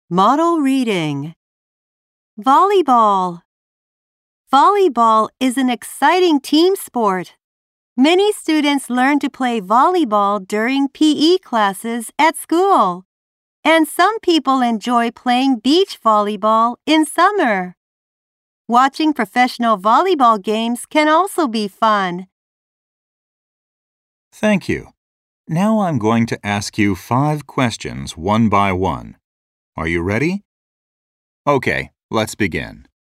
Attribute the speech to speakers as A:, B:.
A: Model reading. Volleyball. Volleyball is an exciting team sport. Many students learn to play volleyball during PE classes at school, and some people enjoy playing beach volleyball in summer. Watching professional volleyball games can also be fun.
B: Thank you. Now I'm going to ask you 5 questions one by one. Are you ready? Okay, let's begin.